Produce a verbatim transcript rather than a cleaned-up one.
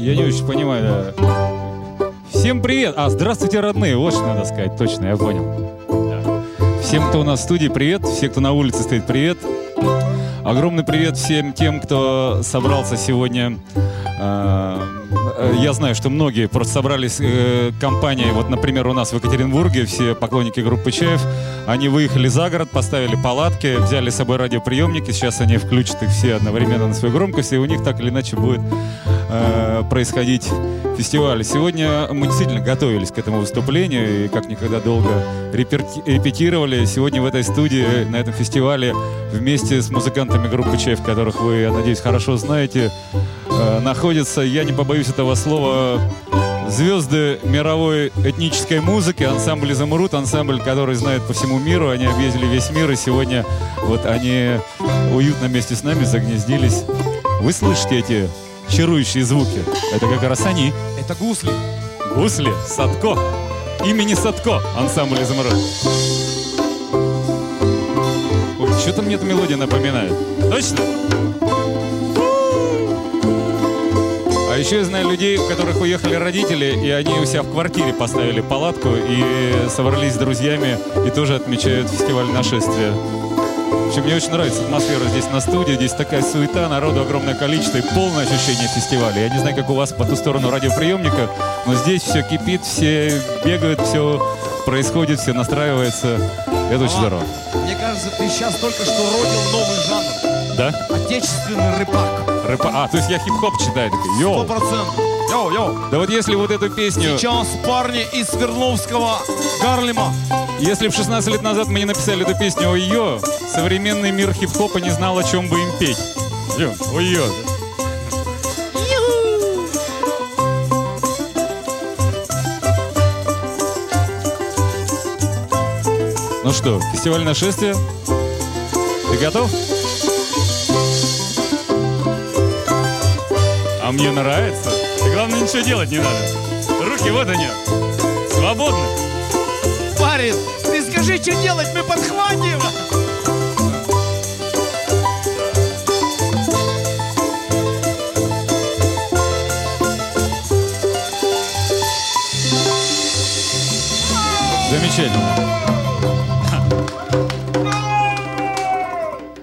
Я не очень понимаю, да. Всем привет! А, здравствуйте, родные, вот что надо сказать, точно, я понял. Да. Всем, кто у нас в студии, привет. Все, кто на улице стоит, привет. Огромный привет всем тем, кто собрался сегодня. Я знаю, что многие просто собрались э, компанией, вот, например, у нас в Екатеринбурге, все поклонники группы Чайф, они выехали за город, поставили палатки, взяли с собой радиоприемники, сейчас они включат их все одновременно на свою громкость, и у них так или иначе будет э, происходить фестиваль. Сегодня мы действительно готовились к этому выступлению и как никогда долго реперти- репетировали. Сегодня в этой студии, на этом фестивале, вместе с музыкантами группы Чайф, которых вы, я надеюсь, хорошо знаете, э, находятся, я не побоюсь этого слова, звезды мировой этнической музыки, ансамбль «Изумруд», ансамбль, который знают по всему миру. Они объездили весь мир, и сегодня вот они уютно вместе с нами загнездились. Вы слышите эти чарующие звуки? Это как раз они. Это гусли. Гусли, Садко. Имени Садко, ансамбль «Изумруд». Ой, что-то мне эта мелодия напоминает. Точно? А еще я знаю людей, у которых уехали родители, и они у себя в квартире поставили палатку и собрались с друзьями и тоже отмечают фестиваль нашествия. В общем, мне очень нравится атмосфера здесь на студии, здесь такая суета, народу огромное количество и полное ощущение фестиваля. Я не знаю, как у вас по ту сторону радиоприемника, но здесь все кипит, все бегают, все происходит, все настраивается. Это очень здорово. Мне кажется, ты сейчас только что родил новый жанр. Да? Отечественный рэпак. Рэпа... А, то есть я хип-хоп читаю, такой, йоу. Сто процентов. Йоу, йоу. Да вот если вот эту песню... Сейчас парни из Свердловского Гарлема. Если бы шестнадцать лет назад мы не написали эту песню «Ой-ё», современный мир хип-хопа не знал, о чем бы им петь. Йо, ой-ё. Ну что, фестиваль нашествия? Ты готов? А мне нравится. И главное, ничего делать не надо. Руки вот они. Свободны. Парень, ты скажи, что делать, мы подхватим. Замечательно.